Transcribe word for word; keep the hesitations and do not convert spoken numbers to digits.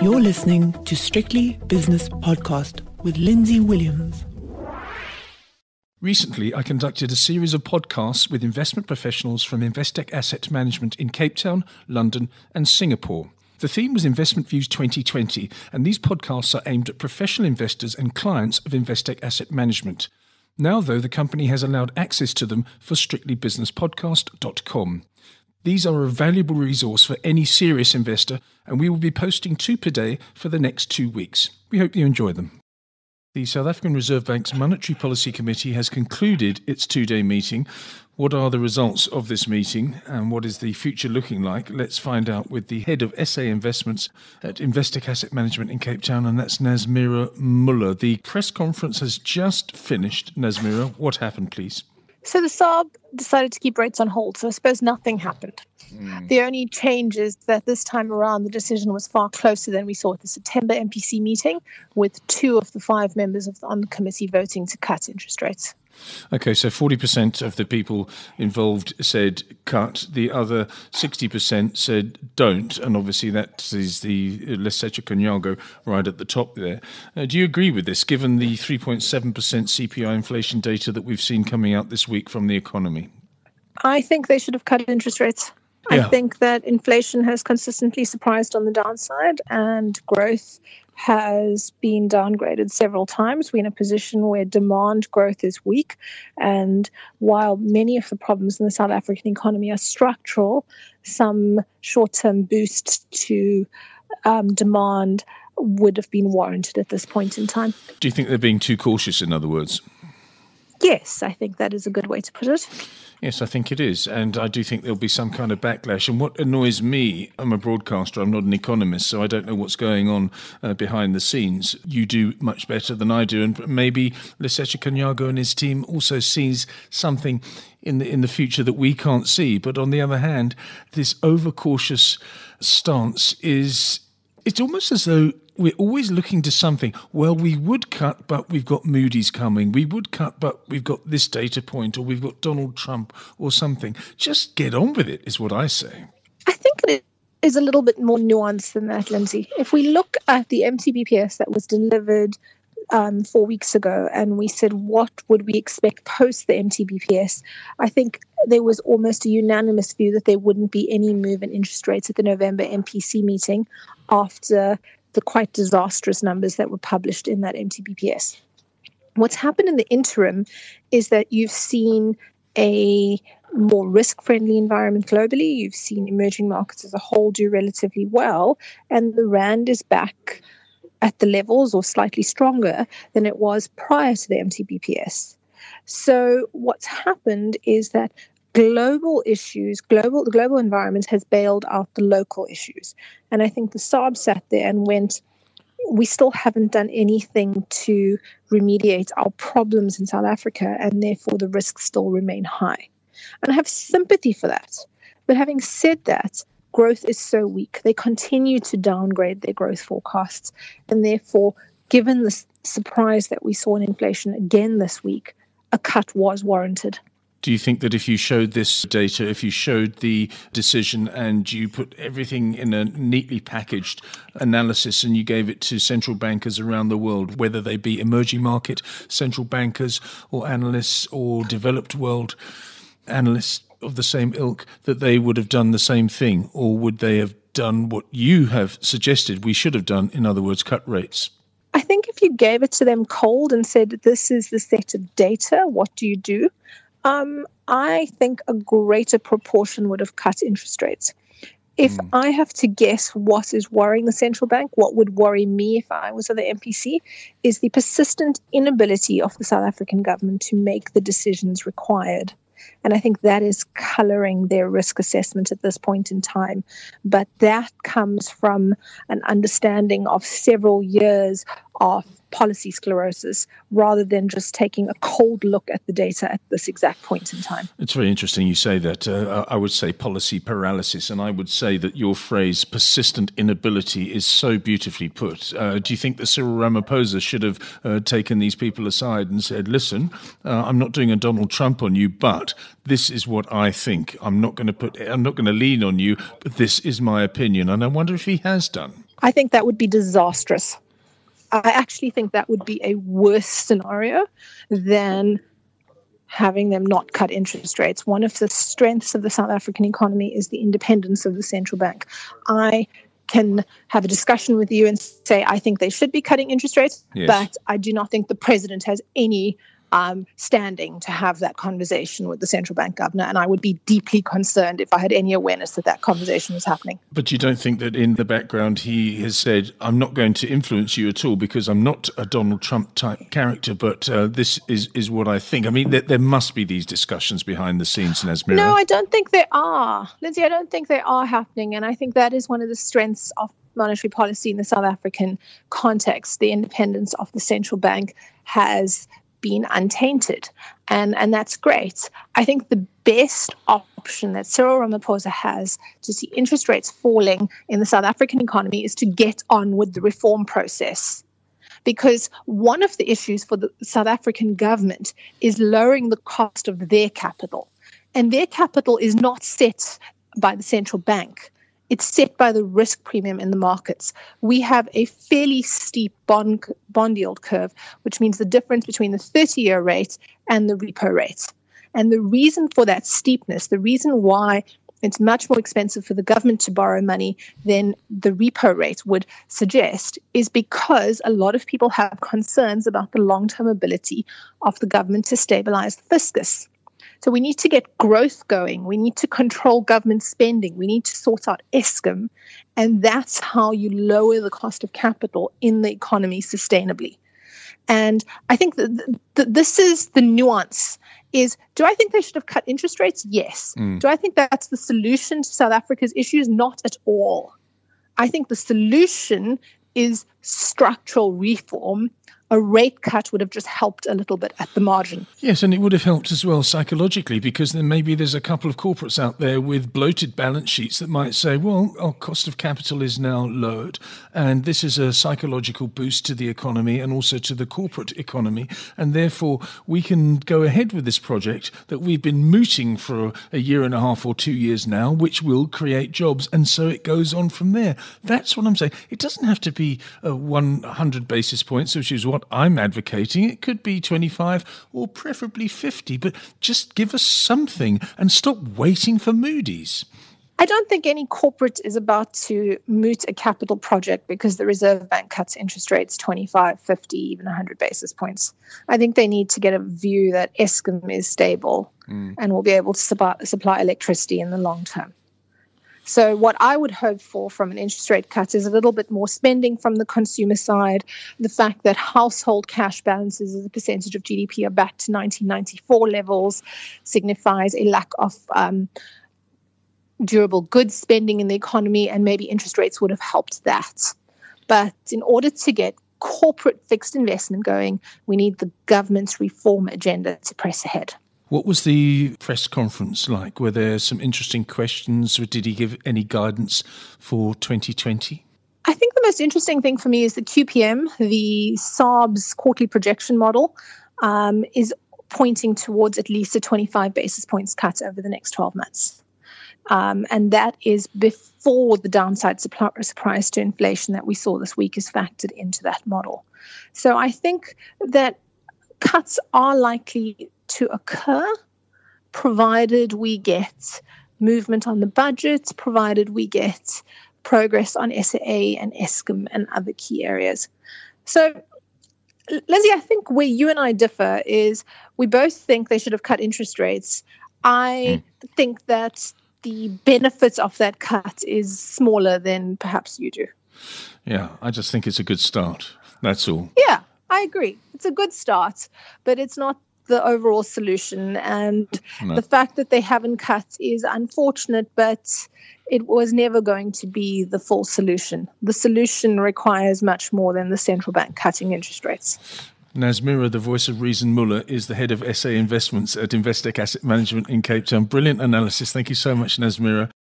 You're listening to Strictly Business Podcast with Lindsay Williams. Recently, I conducted a series of podcasts with investment professionals from Investec Asset Management in Cape Town, London and Singapore. The theme was Investment Views twenty twenty, and these podcasts are aimed at professional investors and clients of Investec Asset Management. Now, though, the company has allowed access to them for strictly business podcast dot com. These are a valuable resource for any serious investor, and we will be posting two per day for the next two weeks. We hope you enjoy them. The South African Reserve Bank's Monetary Policy Committee has concluded its two-day meeting. What are the results of this meeting and what is the future looking like? Let's find out with the head of S A Investments at Investec Asset Management in Cape Town, and that's Nazmeera Muller. The press conference has just finished. Nazmeera, what happened, please? So the S A R B decided to keep rates on hold, so I suppose nothing happened. Mm. The only change is that this time around the decision was far closer than we saw at the September M P C meeting, with two of the five members of the, on the committee voting to cut interest rates. Okay, so forty percent of the people involved said cut, the other sixty percent said don't, and obviously that is the Lesetja Kganyago right at the top there. Uh, do you agree with this, given the three point seven percent C P I inflation data that we've seen coming out this week from the economy? I think they should have cut interest rates. Yeah. I think that inflation has consistently surprised on the downside, and growth has been downgraded several times. We're in a position where demand growth is weak, and while many of the problems in the South African economy are structural, some short-term boost to um, demand would have been warranted at this point in time. Do you think they're being too cautious, in other words? Yes, I think that is a good way to put it. Yes, I think it is. And I do think there'll be some kind of backlash. And what annoys me, I'm a broadcaster, I'm not an economist, so I don't know what's going on uh, behind the scenes. You do much better than I do. And maybe Lesetja Kganyago and his team also sees something in the in the future that we can't see. But on the other hand, this overcautious stance is, it's almost as though we're always looking to something. Well, we would cut, but we've got Moody's coming. We would cut, but we've got this data point, or we've got Donald Trump or something. Just get on with it, is what I say. I think it is a little bit more nuanced than that, Lindsay. If we look at the M T B P S that was delivered um, four weeks ago, and we said, what would we expect post the M T B P S? I think there was almost a unanimous view that there wouldn't be any move in interest rates at the November M P C meeting after the quite disastrous numbers that were published in that M T B P S. What's happened in the interim is that you've seen a more risk-friendly environment globally. You've seen emerging markets as a whole do relatively well, and the rand is back at the levels or slightly stronger than it was prior to the M T B P S. So what's happened is that global issues, global the global environment has bailed out the local issues. And I think the S A R B sat there and went, we still haven't done anything to remediate our problems in South Africa, and therefore the risks still remain high. And I have sympathy for that. But having said that, growth is so weak. They continue to downgrade their growth forecasts. And therefore, given the surprise that we saw in inflation again this week, a cut was warranted. Do you think that if you showed this data, if you showed the decision and you put everything in a neatly packaged analysis and you gave it to central bankers around the world, whether they be emerging market central bankers or analysts or developed world analysts of the same ilk, that they would have done the same thing? Or would they have done what you have suggested we should have done, in other words, cut rates? I think if you gave it to them cold and said, this is the set of data, what do you do? Um, I think a greater proportion would have cut interest rates. If mm. I have to guess what is worrying the central bank, what would worry me if I was at the M P C, is the persistent inability of the South African government to make the decisions required. And I think that is colouring their risk assessment at this point in time. But that comes from an understanding of several years of policy sclerosis rather than just taking a cold look at the data at this exact point in time. It's very interesting you say that. Uh, I would say policy paralysis, and I would say that your phrase persistent inability is so beautifully put. Uh, do you think that Cyril Ramaphosa should have uh, taken these people aside and said, listen, uh, I'm not doing a Donald Trump on you, but this is what I think. I'm not going to put, I'm not going to lean on you, but this is my opinion. And I wonder if he has done. I think that would be disastrous. I actually think that would be a worse scenario than having them not cut interest rates. One of the strengths of the South African economy is the independence of the central bank. I can have a discussion with you and say, I think they should be cutting interest rates, yes. But I do not think the president has any um, standing to have that conversation with the central bank governor. And I would be deeply concerned if I had any awareness that that conversation was happening. But you don't think that in the background he has said, I'm not going to influence you at all because I'm not a Donald Trump type character, but uh, this is, is what I think. I mean, there, there must be these discussions behind the scenes in Asmira. No, I don't think there are. Lindsay, I don't think they are happening. And I think that is one of the strengths of monetary policy in the South African context. The independence of the central bank has been untainted. And, and that's great. I think the best option that Cyril Ramaphosa has to see interest rates falling in the South African economy is to get on with the reform process. Because one of the issues for the South African government is lowering the cost of their capital. And their capital is not set by the central bank. It's set by the risk premium in the markets. We have a fairly steep bond bond yield curve, which means the difference between the thirty-year rate and the repo rate. And the reason for that steepness, the reason why it's much more expensive for the government to borrow money than the repo rate would suggest, is because a lot of people have concerns about the long-term ability of the government to stabilize the fiscus. So we need to get growth going. We need to control government spending. We need to sort out Eskom. And that's how you lower the cost of capital in the economy sustainably. And I think that th- th- this is the nuance is, do I think they should have cut interest rates? Yes. Mm. Do I think that's the solution to South Africa's issues? Not at all. I think the solution is structural reform. A rate cut would have just helped a little bit at the margin. Yes, and it would have helped as well psychologically, because then maybe there's a couple of corporates out there with bloated balance sheets that might say, well, our cost of capital is now lowered, and this is a psychological boost to the economy and also to the corporate economy, and therefore we can go ahead with this project that we've been mooting for a year and a half or two years now, which will create jobs, and so it goes on from there. That's what I'm saying. It doesn't have to be uh, one hundred basis points, which is what I'm advocating. It could be twenty-five or preferably fifty, but just give us something and stop waiting for Moody's. I don't think any corporate is about to moot a capital project because the Reserve Bank cuts interest rates twenty-five, fifty, even one hundred basis points. I think they need to get a view that Eskom is stable mm. and will be able to supply, supply electricity in the long term. So what I would hope for from an interest rate cut is a little bit more spending from the consumer side. The fact that household cash balances as a percentage of G D P are back to nineteen ninety-four levels signifies a lack of um, durable goods spending in the economy, and maybe interest rates would have helped that. But in order to get corporate fixed investment going, we need the government's reform agenda to press ahead. What was the press conference like? Were there some interesting questions? Or did he give any guidance for twenty twenty? I think the most interesting thing for me is the Q P M, the S A R B's quarterly projection model, um, is pointing towards at least a twenty-five basis points cut over the next twelve months. Um, and that is before the downside surprise to inflation that we saw this week is factored into that model. So I think that cuts are likely to occur, provided we get movement on the budget, provided we get progress on S A A and Eskom and other key areas. So, Lizzie, I think where you and I differ is we both think they should have cut interest rates. I mm. think that the benefits of that cut is smaller than perhaps you do. Yeah, I just think it's a good start. That's all. Yeah, I agree. It's a good start, but it's not the overall solution. And no. the fact that they haven't cut is unfortunate, but it was never going to be the full solution. The solution requires much more than the central bank cutting interest rates. Nazmeera, the voice of reason, Muller, is the head of S A Investments at Investec Asset Management in Cape Town. Brilliant analysis. Thank you so much, Nazmeera.